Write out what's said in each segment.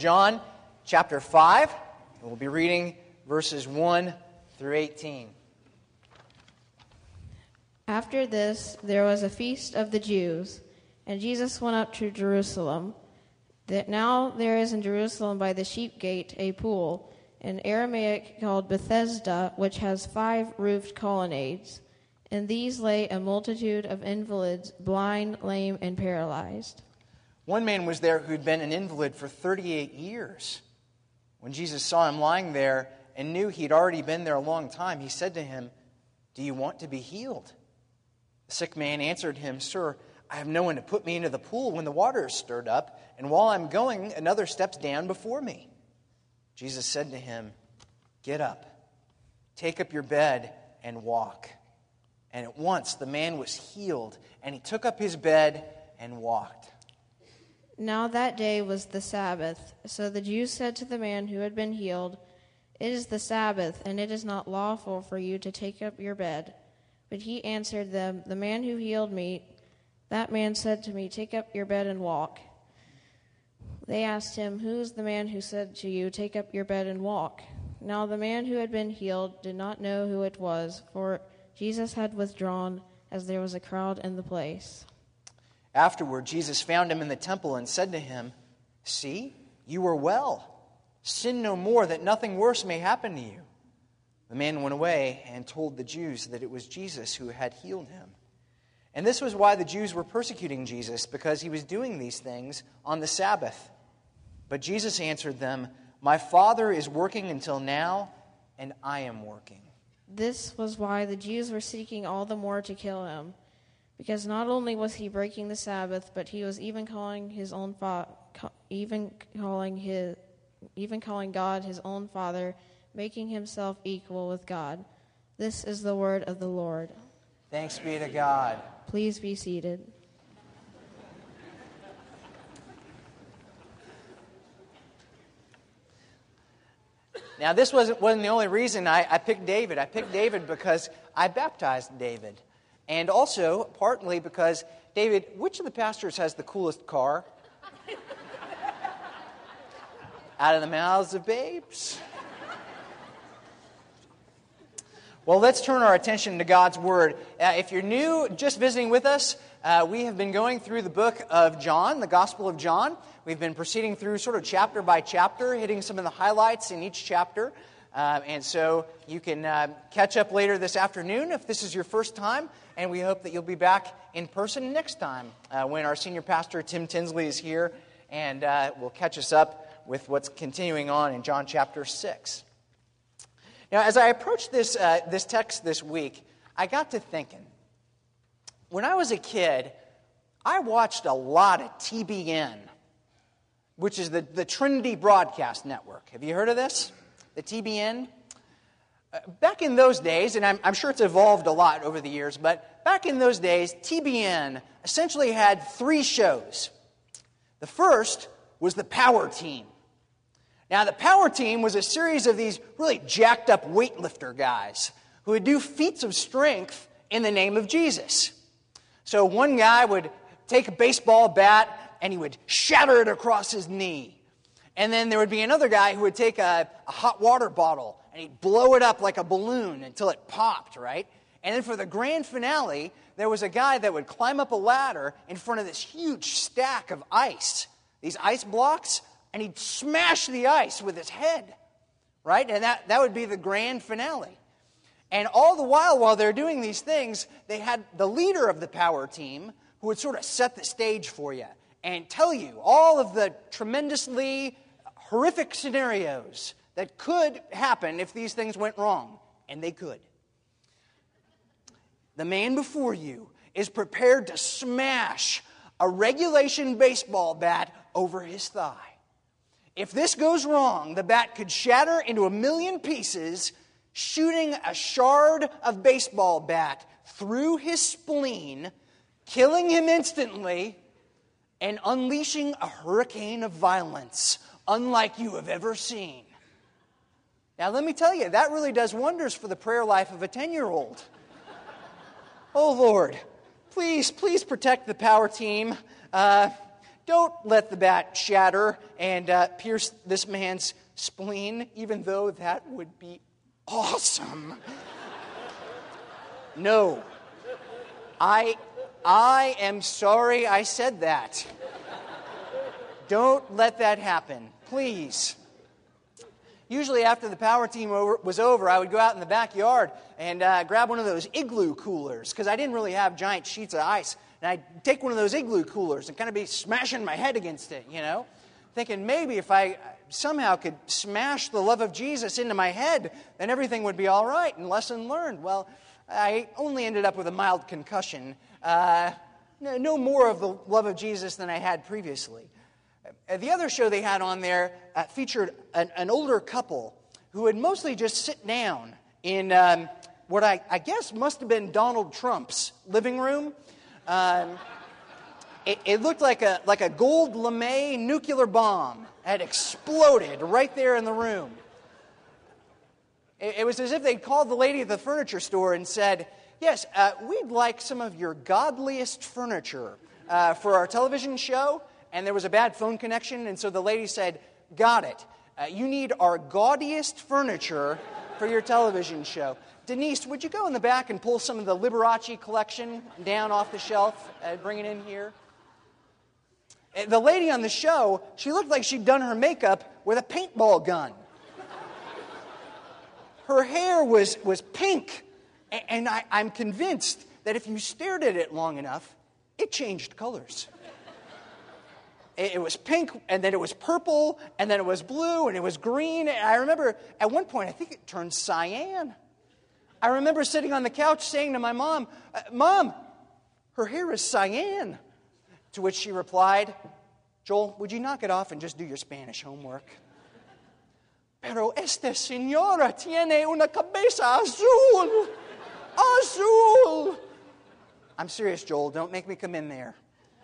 John chapter 5, and we'll be reading verses 1 through 18. After this, there was a feast of the Jews, and Jesus went up to Jerusalem. Now there is in Jerusalem by the sheep gate a pool, in Aramaic called Bethesda, which has 5 roofed colonnades. In these lay a multitude of invalids, blind, lame, and paralyzed. One man was there who'd been an invalid for 38 years. When Jesus saw him lying there and knew he'd already been there a long time, he said to him, "Do you want to be healed?" The sick man answered him, "Sir, I have no one to put me into the pool when the water is stirred up, and while I'm going, another steps down before me." Jesus said to him, "Get up, take up your bed, and walk." And at once the man was healed, and he took up his bed and walked. Now that day was the Sabbath. So the Jews said to the man who had been healed, "It is the Sabbath, and it is not lawful for you to take up your bed." But he answered them, "The man who healed me, that man said to me, 'Take up your bed and walk.'" They asked him, "Who is the man who said to you, 'Take up your bed and walk'?" Now the man who had been healed did not know who it was, for Jesus had withdrawn, as there was a crowd in the place. Afterward, Jesus found him in the temple and said to him, "See, you are well. Sin no more, that nothing worse may happen to you." The man went away and told the Jews that it was Jesus who had healed him. And this was why the Jews were persecuting Jesus, because he was doing these things on the Sabbath. But Jesus answered them, "My Father is working until now, and I am working." This was why the Jews were seeking all the more to kill him, because not only was he breaking the Sabbath, but he was even calling God his own Father, making himself equal with God. This is the word of the Lord. Thanks be to God. Please be seated. Now, this wasn't the only reason I picked David. I picked David because I baptized David. And also, partly because, David, which of the pastors has the coolest car? Out of the mouths of babes. Well, let's turn our attention to God's Word. If you're new, just visiting with us, we have been going through the book of John, the Gospel of John. We've been proceeding through sort of chapter by chapter, hitting some of the highlights in each chapter. And so you can catch up later this afternoon if this is your first time. And we hope that you'll be back in person next time when our senior pastor, Tim Tinsley, is here and will catch us up with what's continuing on in John chapter 6. Now, as I approached this text this week, I got to thinking. When I was a kid, I watched a lot of TBN, which is the Trinity Broadcast Network. Have you heard of this? The TBN? Back in those days, and I'm sure it's evolved a lot over the years, but back in those days, TBN essentially had 3 shows. The first was the Power Team. Now, the Power Team was a series of these really jacked up weightlifter guys who would do feats of strength in the name of Jesus. So one guy would take a baseball bat and he would shatter it across his knee. And then there would be another guy who would take a hot water bottle and he'd blow it up like a balloon until it popped, right? And then for the grand finale, there was a guy that would climb up a ladder in front of this huge stack of ice, these ice blocks, and he'd smash the ice with his head, right? And that would be the grand finale. And all the while they're doing these things, they had the leader of the Power Team who would sort of set the stage for you and tell you all of the tremendously horrific scenarios that could happen if these things went wrong. And they could. The man before you is prepared to smash a regulation baseball bat over his thigh. If this goes wrong, the bat could shatter into 1,000,000 pieces, shooting a shard of baseball bat through his spleen, killing him instantly, and unleashing a hurricane of violence unlike you have ever seen. Now, let me tell you, that really does wonders for the prayer life of a 10-year-old. Oh, Lord, please protect the Power Team. don't let the bat shatter and pierce this man's spleen, even though that would be awesome. No. I am sorry I said that. Don't let that happen, please. Usually after the power team was over, I would go out in the backyard and grab one of those igloo coolers, because I didn't really have giant sheets of ice. And I'd take one of those igloo coolers and kind of be smashing my head against it, thinking maybe if I somehow could smash the love of Jesus into my head, then everything would be all right, and lesson learned. Well, I only ended up with a mild concussion. No more of the love of Jesus than I had previously. The other show they had on there featured an older couple who would mostly just sit down in what I guess must have been Donald Trump's living room. It looked like a gold LeMay nuclear bomb had exploded right there in the room. It was as if they'd called the lady at the furniture store and said, "Yes, we'd like some of your godliest furniture for our television show." And there was a bad phone connection, and so the lady said, "Got it. You need our gaudiest furniture for your television show. Denise, would you go in the back and pull some of the Liberace collection down off the shelf and bring it in here?" The lady on the show, she looked like she'd done her makeup with a paintball gun. Her hair was pink, and I'm convinced that if you stared at it long enough, it changed colors. It was pink, and then it was purple, and then it was blue, and it was green. And I remember at one point, I think it turned cyan. I remember sitting on the couch saying to my mom, "Mom, her hair is cyan." To which she replied, "Joel, would you knock it off and just do your Spanish homework?" "Pero esta señora tiene una cabeza azul. Azul." I'm serious, Joel. Don't make me come in there.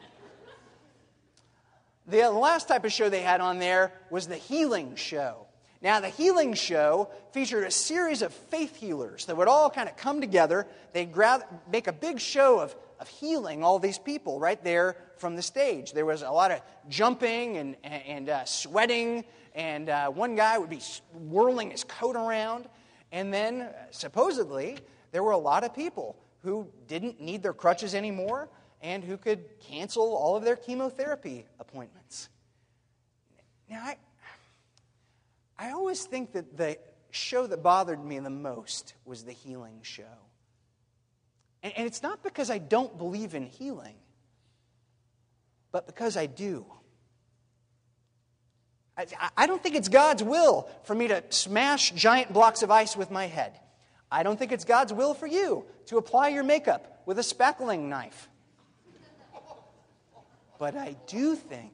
The last type of show they had on there was the healing show. Now, the healing show featured a series of faith healers that would all kind of come together. They'd make a big show of healing all these people right there from the stage. There was a lot of jumping and sweating, and one guy would be whirling his coat around. And then, supposedly, there were a lot of people who didn't need their crutches anymore and who could cancel all of their chemotherapy appointments. Now, I always think that the show that bothered me the most was the healing show. And it's not because I don't believe in healing, but because I do. I don't think it's God's will for me to smash giant blocks of ice with my head. I don't think it's God's will for you to apply your makeup with a spackling knife. But I do think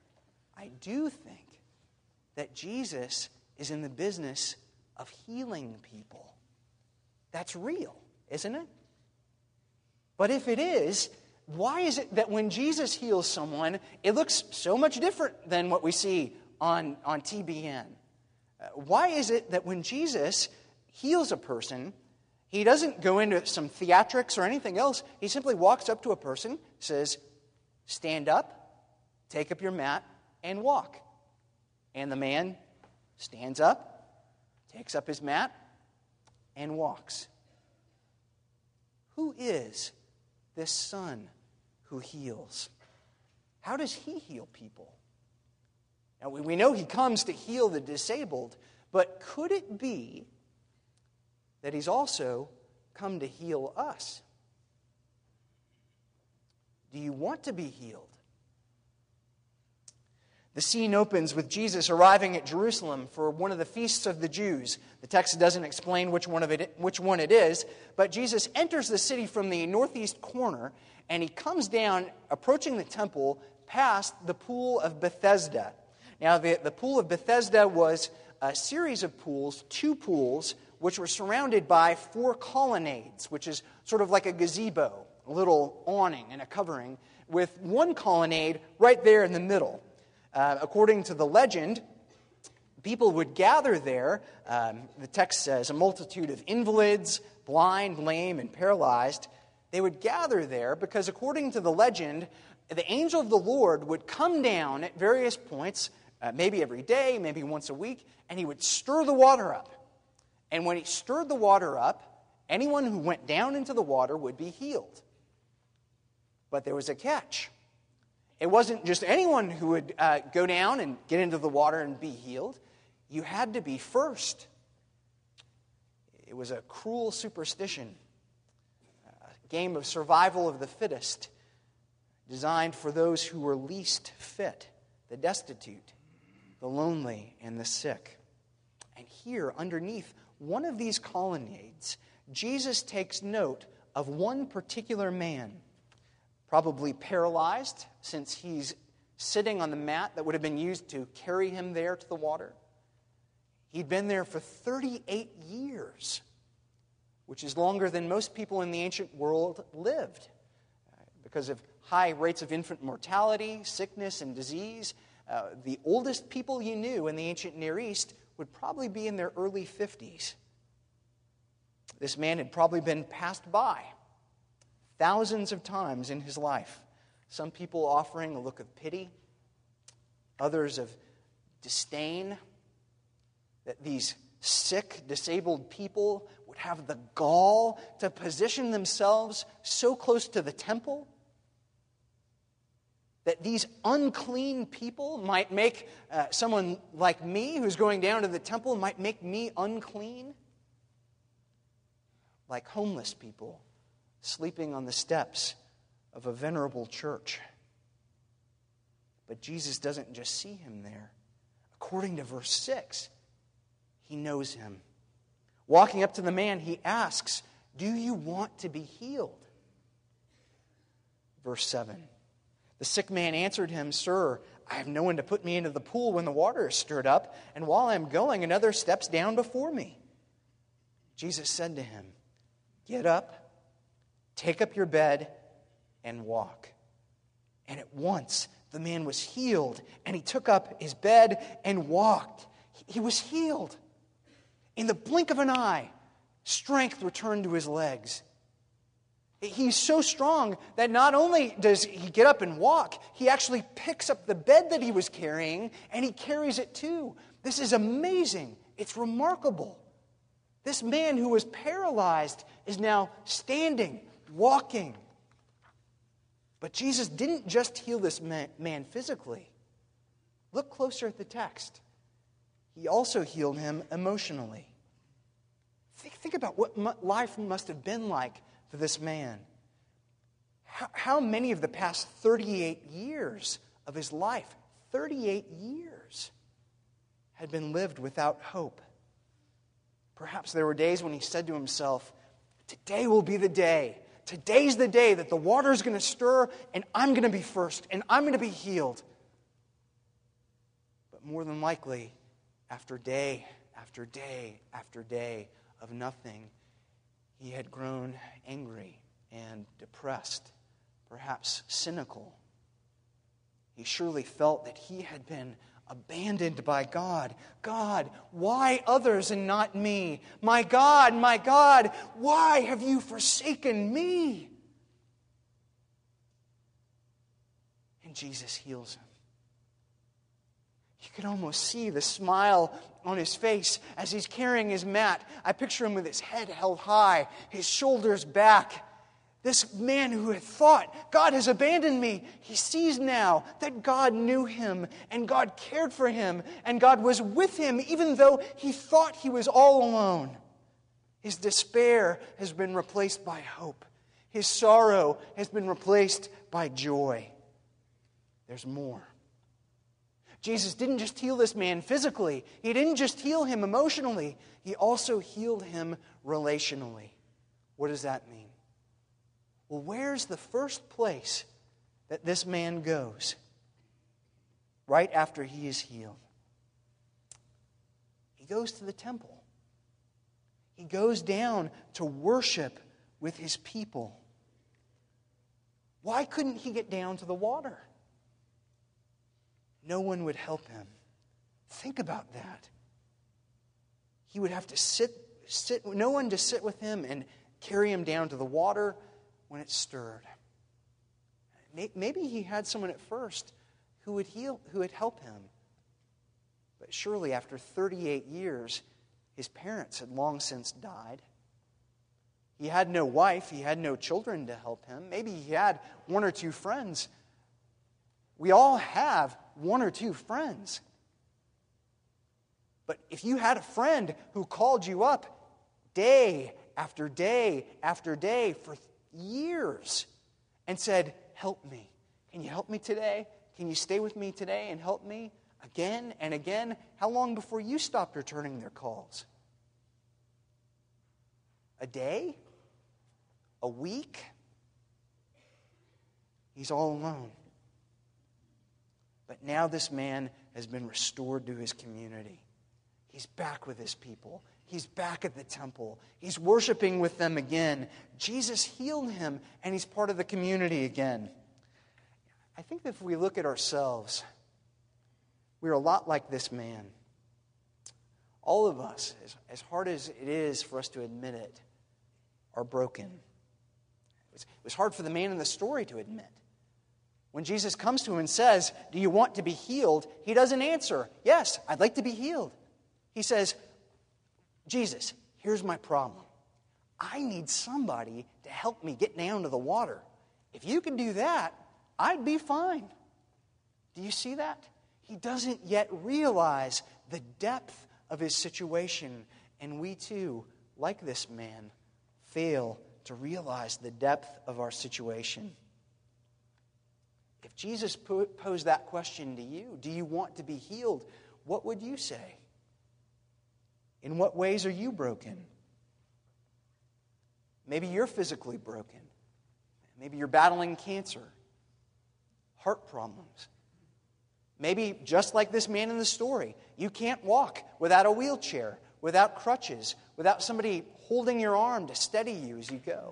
that Jesus is in the business of healing people. That's real, isn't it? But if it is, why is it that when Jesus heals someone, it looks so much different than what we see on TBN? Why is it that when Jesus heals a person, he doesn't go into some theatrics or anything else? He simply walks up to a person, says, "Stand up, take up your mat, and walk." And the man stands up, takes up his mat, and walks. Who is this Son who heals? How does he heal people? Now, we know he comes to heal the disabled, but could it be that he's also come to heal us? Do you want to be healed? The scene opens with Jesus arriving at Jerusalem for one of the feasts of the Jews. The text doesn't explain which one it is, but Jesus enters the city from the northeast corner, and he comes down, approaching the temple, past the pool of Bethesda. Now, the pool of Bethesda was a series of pools, two pools, which were surrounded by four colonnades, which is sort of like a gazebo, a little awning and a covering, with one colonnade right there in the middle. According to the legend, people would gather there, the text says, a multitude of invalids, blind, lame, and paralyzed. They would gather there because, according to the legend, the angel of the Lord would come down at various points, maybe every day, maybe once a week, and he would stir the water up. And when he stirred the water up, anyone who went down into the water would be healed. But there was a catch. It wasn't just anyone who would go down and get into the water and be healed. You had to be first. It was a cruel superstition, a game of survival of the fittest, designed for those who were least fit, the destitute, the lonely, and the sick. And here, underneath one of these colonnades, Jesus takes note of one particular man, probably paralyzed, since he's sitting on the mat that would have been used to carry him there to the water. He'd been there for 38 years, which is longer than most people in the ancient world lived. Because of high rates of infant mortality, sickness, and disease, the oldest people you knew in the ancient Near East would probably be in their early 50s. This man had probably been passed by thousands of times in his life. Some people offering a look of pity, others of disdain, that these sick, disabled people would have the gall to position themselves so close to the temple that these unclean people might make someone like me who's going down to the temple might make me unclean. Like homeless people sleeping on the steps of a venerable church. But Jesus doesn't just see him there. According to verse 6, he knows him. Walking up to the man, he asks, "Do you want to be healed?" Verse 7. The sick man answered him, "Sir, I have no one to put me into the pool when the water is stirred up, and while I am going, another steps down before me." Jesus said to him, "Get up, take up your bed, and walk." And at once the man was healed, and he took up his bed and walked. He was healed. In the blink of an eye, strength returned to his legs. He's so strong that not only does he get up and walk, he actually picks up the bed that he was carrying, and he carries it too. This is amazing. It's remarkable. This man who was paralyzed is now standing, walking. But Jesus didn't just heal this man physically. Look closer at the text. He also healed him emotionally. Think about what life must have been like for this man. How many of the past 38 years of his life, 38 years, had been lived without hope? Perhaps there were days when he said to himself, "Today will be the day. Today's the day that the water is going to stir, and I'm going to be first, and I'm going to be healed." But more than likely, after day after day after day of nothing, he had grown angry and depressed, perhaps cynical. He surely felt that he had been abandoned by God. "God, why others and not me? My God, why have you forsaken me?" And Jesus heals him. You can almost see the smile on his face as he's carrying his mat. I picture him with his head held high, his shoulders back. This man who had thought, "God has abandoned me," he sees now that God knew him and God cared for him and God was with him even though he thought he was all alone. His despair has been replaced by hope. His sorrow has been replaced by joy. There's more. Jesus didn't just heal this man physically. He didn't just heal him emotionally. He also healed him relationally. What does that mean? Well, where's the first place that this man goes right after he is healed? He goes to the temple. He goes down to worship with his people. Why couldn't he get down to the water? No one would help him. Think about that. He would have to sit, no one to sit with him and carry him down to the water when it stirred. Maybe he had someone at first who would help him. But surely after 38 years, his parents had long since died. He had no wife. He had no children to help him. Maybe he had one or two friends. We all have one or two friends. But if you had a friend who called you up day after day after day for years and said, "Help me. Can you help me today? Can you stay with me today and help me?" Again and again, how long before you stopped returning their calls? A day? A week? He's all alone. But now this man has been restored to his community. He's back with his people. He's back at the temple. He's worshiping with them again. Jesus healed him, and he's part of the community again. I think that if we look at ourselves, we're a lot like this man. All of us, as hard as it is for us to admit it, are broken. It was hard for the man in the story to admit. When Jesus comes to him and says, "Do you want to be healed?" he doesn't answer, "Yes, I'd like to be healed." He says, "Jesus, here's my problem. I need somebody to help me get down to the water. If you can do that, I'd be fine." Do you see that? He doesn't yet realize the depth of his situation. And we too, like this man, fail to realize the depth of our situation. If Jesus posed that question to you, do you want to be healed? What would you say? In what ways are you broken? Maybe you're physically broken. Maybe you're battling cancer, heart problems. Maybe, just like this man in the story, you can't walk without a wheelchair, without crutches, without somebody holding your arm to steady you as you go.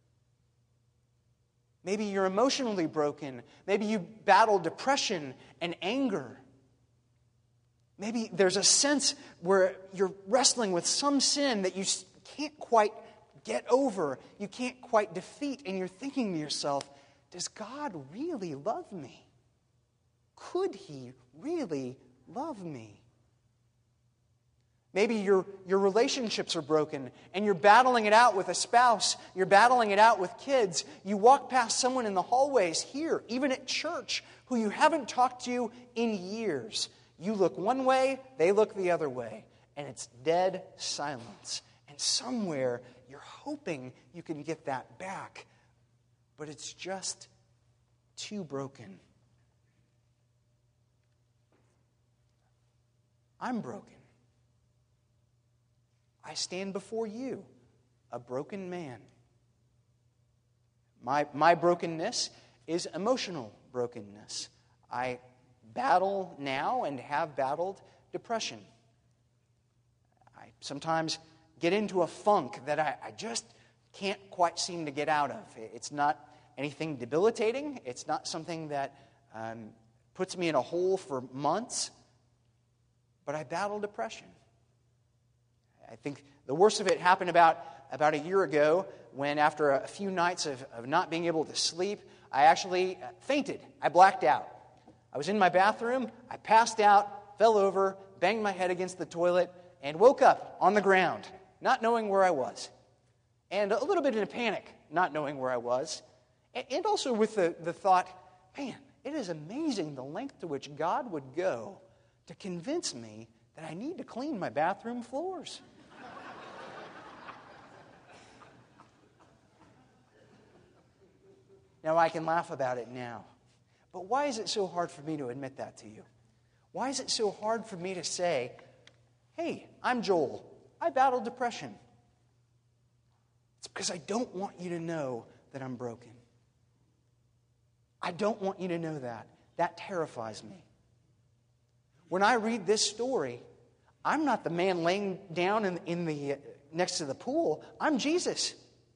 Maybe you're emotionally broken. Maybe you battle depression and anger. Maybe there's a sense where you're wrestling with some sin that you can't quite get over, you can't quite defeat, and you're thinking to yourself, does God really love me? Could He really love me? Maybe your relationships are broken and you're battling it out with a spouse. You're battling it out with kids. You walk past someone in the hallways here, even at church, who you haven't talked to in years. You look one way, they look the other way, and it's dead silence. And somewhere you're hoping you can get that back, but it's just too broken. I'm broken. I stand before you, a broken man. My brokenness is emotional brokenness. I battle now and have battled depression. I sometimes get into a funk that I just can't quite seem to get out of. It's not anything debilitating. It's not something that puts me in a hole for months. But I battle depression. I think the worst of it happened about a year ago when, after a few nights of not being able to sleep, I actually fainted. I blacked out. I was in my bathroom, I passed out, fell over, banged my head against the toilet, and woke up on the ground, not knowing where I was. And a little bit in a panic, not knowing where I was. And also with the thought, man, it is amazing the length to which God would go to convince me that I need to clean my bathroom floors. Now, I can laugh about it now. But why is it so hard for me to admit that to you? Why is it so hard for me to say, hey, I'm Joel. I battle depression. It's because I don't want you to know that I'm broken. I don't want you to know that. That terrifies me. When I read this story, I'm not the man laying down in the next to the pool. I'm Jesus.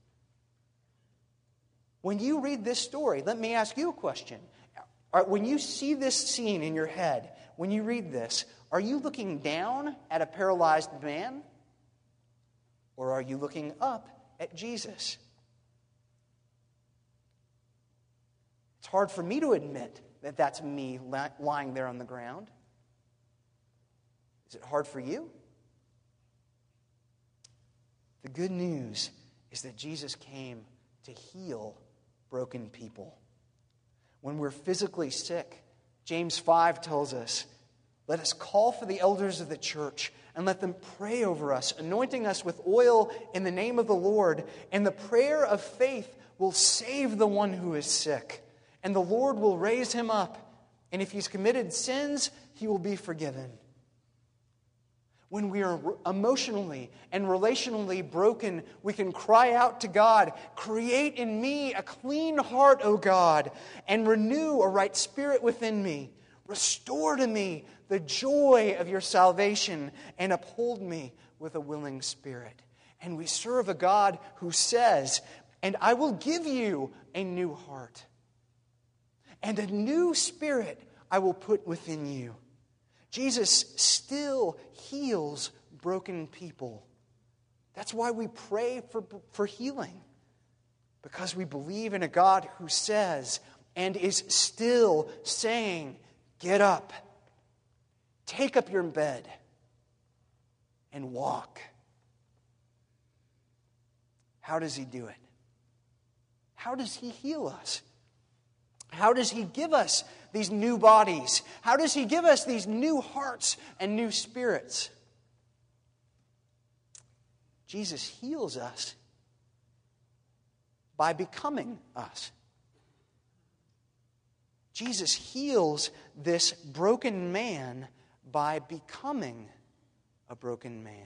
When you read this story, let me ask you a question. When you see this scene in your head, when you read this, are you looking down at a paralyzed man? Or are you looking up at Jesus? It's hard for me to admit that that's me lying there on the ground. Is it hard for you? The good news is that Jesus came to heal broken people. When we're physically sick, James 5 tells us, let us call for the elders of the church and let them pray over us, anointing us with oil in the name of the Lord. And the prayer of faith will save the one who is sick, and the Lord will raise him up. And if he's committed sins, he will be forgiven. When we are emotionally and relationally broken, we can cry out to God, create in me a clean heart, O God, and renew a right spirit within me. Restore to me the joy of your salvation and uphold me with a willing spirit. And we serve a God who says, and I will give you a new heart, and a new spirit I will put within you. Jesus still heals broken people. That's why we pray for healing. Because we believe in a God who says and is still saying, get up, take up your bed, and walk. How does he do it? How does he heal us? How does he give us these new bodies? How does he give us these new hearts and new spirits? Jesus heals us by becoming us. Jesus heals this broken man by becoming a broken man.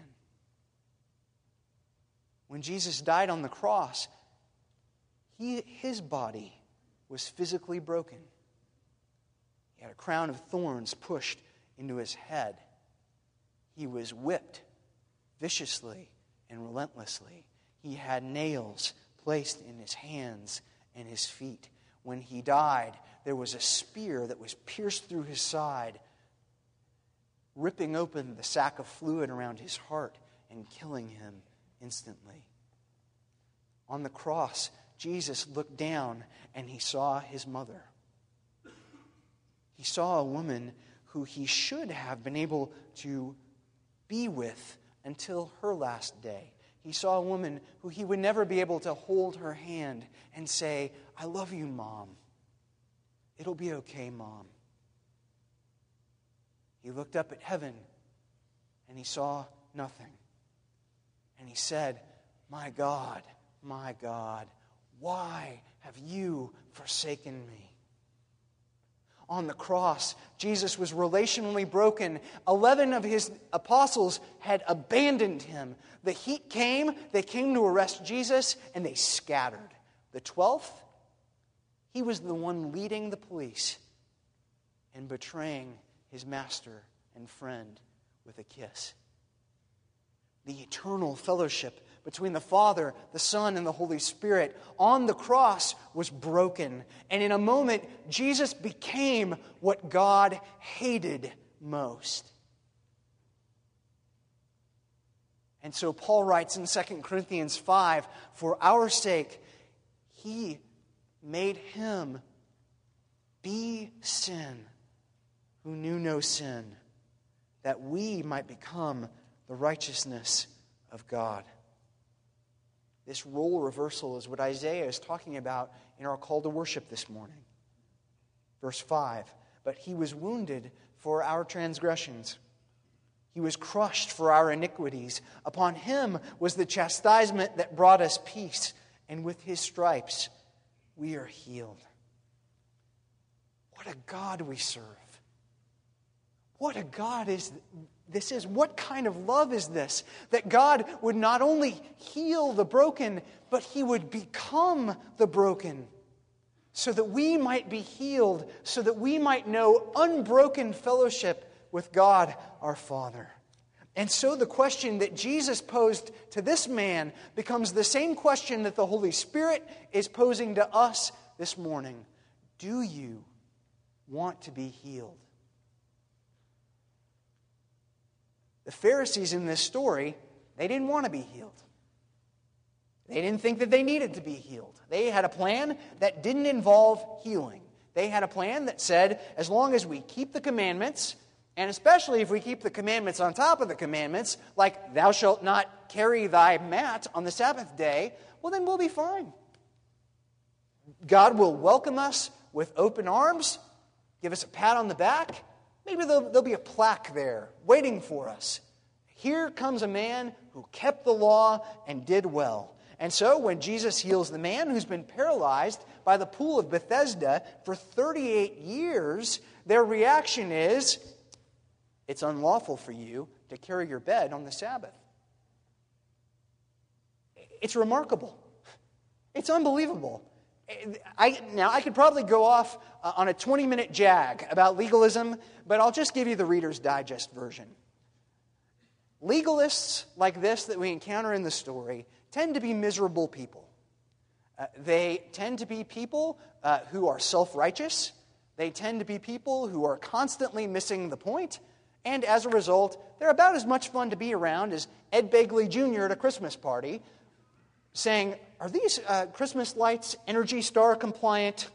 When Jesus died on the cross, his body was physically broken. He had a crown of thorns pushed into his head. He was whipped viciously and relentlessly. He had nails placed in his hands and his feet. When he died, there was a spear that was pierced through his side, ripping open the sac of fluid around his heart and killing him instantly. On the cross, Jesus looked down and he saw his mother. He saw a woman who he should have been able to be with until her last day. He saw a woman who he would never be able to hold her hand and say, I love you, Mom. It'll be okay, Mom. He looked up at heaven and he saw nothing. And he said, my God, why have you forsaken me? On the cross, Jesus was relationally broken. 11 of his apostles had abandoned him. The heat came, they came to arrest Jesus, and they scattered. The 12th, he was the one leading the police and betraying his master and friend with a kiss. The eternal fellowship between the Father, the Son, and the Holy Spirit on the cross was broken. And in a moment, Jesus became what God hated most. And so Paul writes in 2 Corinthians 5, for our sake, he made him be sin who knew no sin, that we might become the righteousness of God. This role reversal is what Isaiah is talking about in our call to worship this morning. Verse 5, but he was wounded for our transgressions. He was crushed for our iniquities. Upon him was the chastisement that brought us peace, and with his stripes we are healed. What a God we serve. What a God this is. What kind of love is this? That God would not only heal the broken, but he would become the broken so that we might be healed, so that we might know unbroken fellowship with God our Father. And so the question that Jesus posed to this man becomes the same question that the Holy Spirit is posing to us this morning. Do you want to be healed? The Pharisees in this story, they didn't want to be healed. They didn't think that they needed to be healed. They had a plan that didn't involve healing. They had a plan that said, as long as we keep the commandments, and especially if we keep the commandments on top of the commandments, like thou shalt not carry thy mat on the Sabbath day, well, then we'll be fine. God will welcome us with open arms, give us a pat on the back. Maybe there'll be a plaque there waiting for us. Here comes a man who kept the law and did well. And so when Jesus heals the man who's been paralyzed by the pool of Bethesda for 38 years, their reaction is, it's unlawful for you to carry your bed on the Sabbath. It's remarkable. It's unbelievable. I could probably go off on a 20-minute jag about legalism, but I'll just give you the Reader's Digest version. Legalists like this that we encounter in the story tend to be miserable people. They tend to be people who are self-righteous. They tend to be people who are constantly missing the point. And as a result, they're about as much fun to be around as Ed Begley Jr. at a Christmas party, saying, are these Christmas lights Energy Star compliant?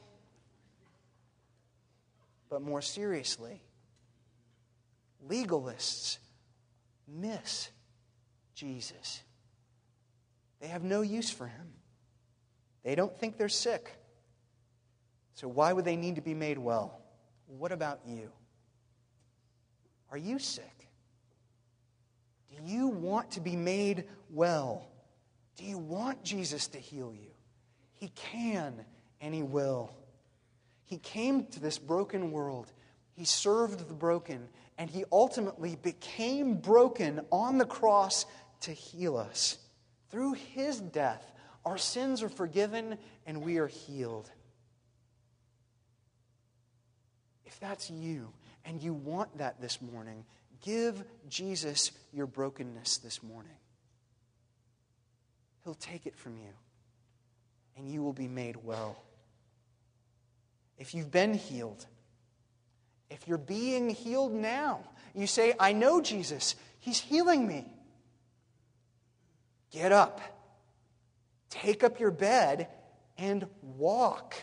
But more seriously, legalists miss Jesus. They have no use for him. They don't think they're sick. So why would they need to be made well? What about you? Are you sick? Do you want to be made well? Do you want Jesus to heal you? He can and he will. He came to this broken world. He served the broken, and he ultimately became broken on the cross to heal us. Through his death, our sins are forgiven and we are healed. If that's you and you want that this morning, give Jesus your brokenness this morning. He'll take it from you, and you will be made well. If you've been healed, if you're being healed now, you say, I know Jesus, he's healing me. Get up, take up your bed, and walk.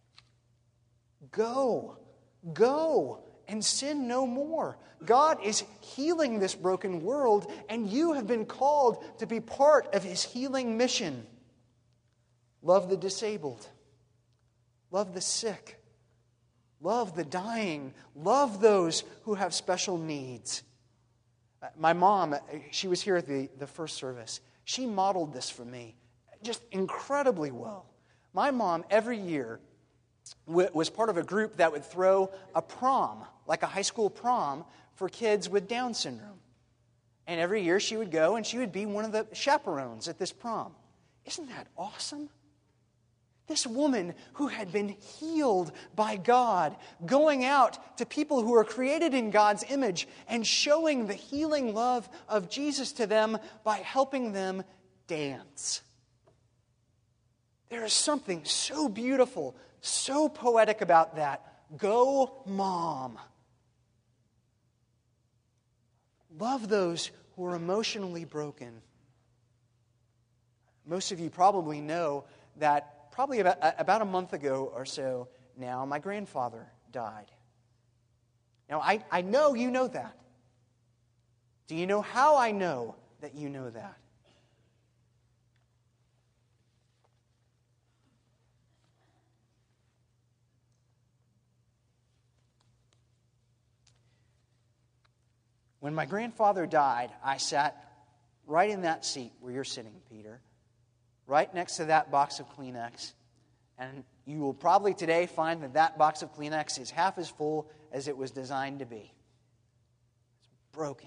Go and sin no more. God is healing this broken world, and you have been called to be part of his healing mission. Love the disabled. Love the sick. Love the dying. Love those who have special needs. My mom, she was here at the first service. She modeled this for me just incredibly well. My mom, every year, was part of a group that would throw a prom, like a high school prom, for kids with Down syndrome. And every year she would go and she would be one of the chaperones at this prom. Isn't that awesome? This woman who had been healed by God, going out to people who are created in God's image and showing the healing love of Jesus to them by helping them dance. There is something so beautiful, so poetic about that. Go, Mom. Love those who are emotionally broken. Most of you probably know that probably about a month ago or so now, my grandfather died. Now, I know you know that. Do you know how I know that you know that? When my grandfather died, I sat right in that seat where you're sitting, Peter, right next to that box of Kleenex. And you will probably today find that that box of Kleenex is half as full as it was designed to be. It's broken.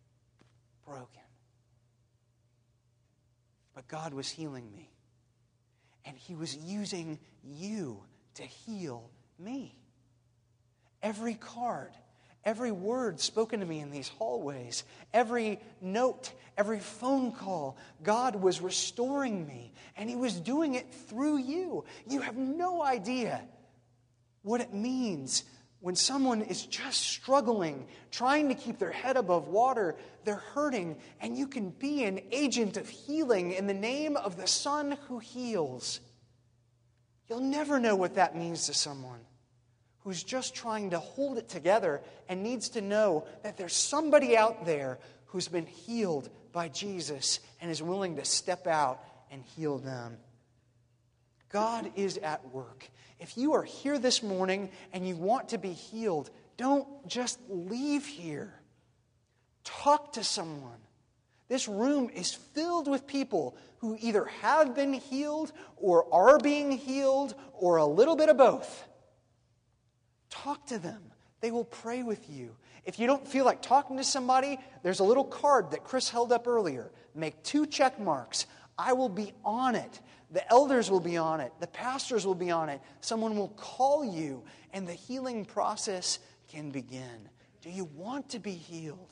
But God was healing me. And he was using you to heal me. Every card, every word spoken to me in these hallways, every note, every phone call, God was restoring me, and he was doing it through you. You have no idea what it means when someone is just struggling, trying to keep their head above water, they're hurting, and you can be an agent of healing in the name of the Son who heals. You'll never know what that means to someone. who's just trying to hold it together and needs to know that there's somebody out there who's been healed by Jesus and is willing to step out and heal them. God is at work. If you are here this morning and you want to be healed, don't just leave here. Talk to someone. This room is filled with people who either have been healed or are being healed or a little bit of both. Talk to them. They will pray with you. If you don't feel like talking to somebody, there's a little card that Chris held up earlier. Make 2 check marks. I will be on it. The elders will be on it. The pastors will be on it. Someone will call you, and the healing process can begin. Do you want to be healed?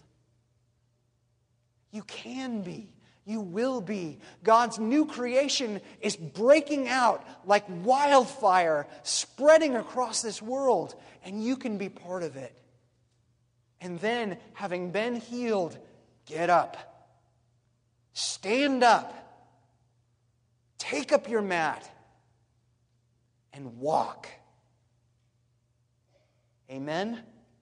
You can be. You will be. God's new creation is breaking out like wildfire, spreading across this world, and you can be part of it. And then, having been healed, get up. Stand up. Take up your mat and walk. Amen?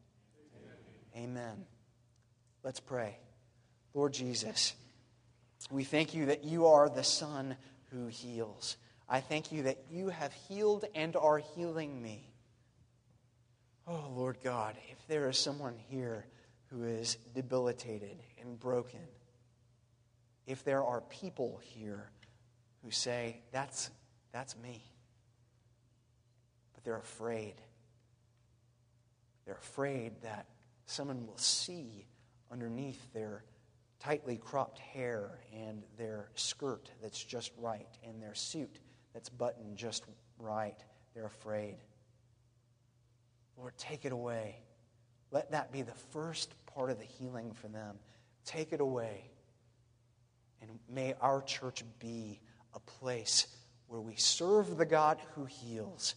Amen. Let's pray. Lord Jesus, we thank you that you are the Son who heals. I thank you that you have healed and are healing me. Oh, Lord God, if there is someone here who is debilitated and broken, if there are people here who say, that's me, but they're afraid. They're afraid that someone will see underneath their tightly cropped hair and their skirt that's just right and their suit that's buttoned just right. They're afraid. Lord, take it away. Let that be the first part of the healing for them. Take it away. And may our church be a place where we serve the God who heals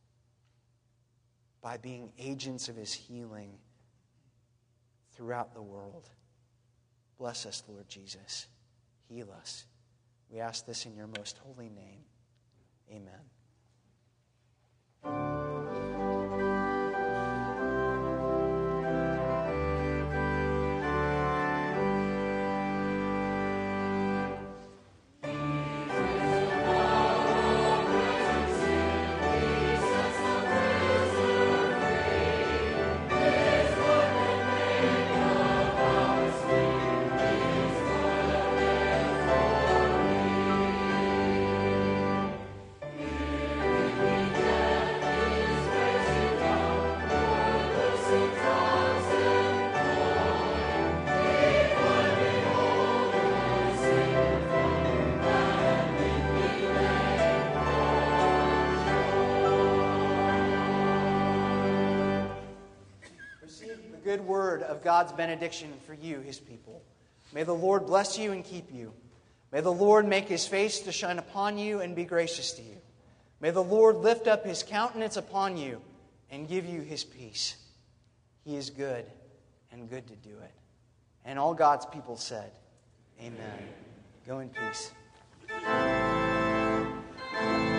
by being agents of his healing throughout the world. Bless us, Lord Jesus. Heal us. We ask this in your most holy name. Amen. Good word of God's benediction for you, his people. May the Lord bless you and keep you. May the Lord make his face to shine upon you and be gracious to you. May the Lord lift up his countenance upon you and give you his peace. He is good and good to do it. And all God's people said, Amen. Go in peace.